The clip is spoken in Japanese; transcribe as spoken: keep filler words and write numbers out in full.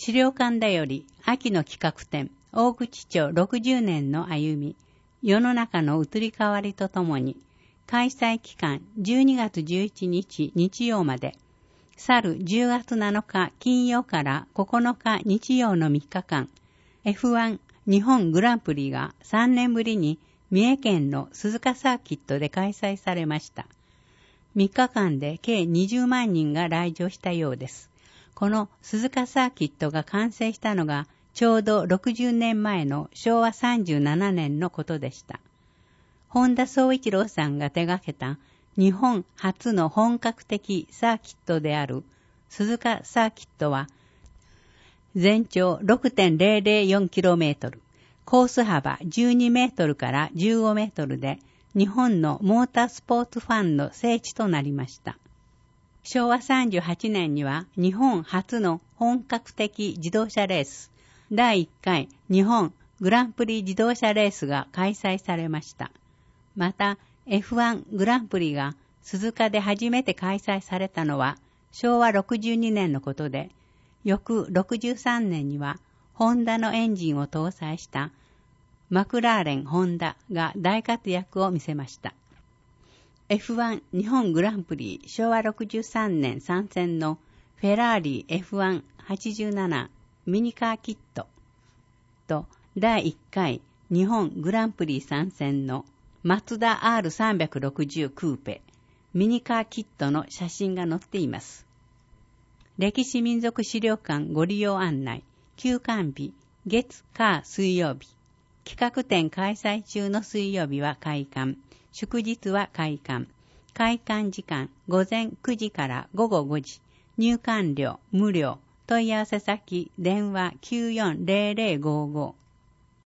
資料館だより秋の企画展、大口町ろくじゅうねんの歩み、世の中の移り変わりとともに、開催期間じゅうにがつじゅういちにち日曜まで、去るじゅうがつなのか金曜からここのか日曜のみっかかん、エフワン 日本グランプリがさんねんぶりに三重県の鈴鹿サーキットで開催されました。みっかかんで計にじゅうまんにんが来場したようです。この鈴鹿サーキットが完成したのがちょうどろくじゅうねんまえのしょうわさんじゅうななねんのことでした。本田宗一郎さんが手掛けた日本初の本格的サーキットである鈴鹿サーキットは、全長 ろくてんぜろぜろよんキロメートル、コース幅じゅうにメートルからじゅうごメートルで、日本のモータースポーツファンの聖地となりました。しょうわさんじゅうはちねんには日本初の本格的自動車レース、だいいっかい日本グランプリ自動車レースが開催されました。また エフワン グランプリが鈴鹿で初めて開催されたのはしょうわろくじゅうにねんのことで、翌ろくじゅうさんねんにはホンダのエンジンを搭載したマクラーレンホンダが大活躍を見せました。エフワン 日本グランプリしょうわろくじゅうさんねん参戦のフェラーリ エフワンはちじゅうなな ミニカーキットとだいいっかい日本グランプリ参戦のマツダ アールさんびゃくろくじゅう クーペミニカーキットの写真が載っています。歴史民族資料館ご利用案内、休館日、月、火、水曜日。企画展開催中の水曜日は開館、祝日は開館。開館時間午前くじからごごごじ。入館料無料。問い合わせ先電話きゅうよんぜろぜろごご。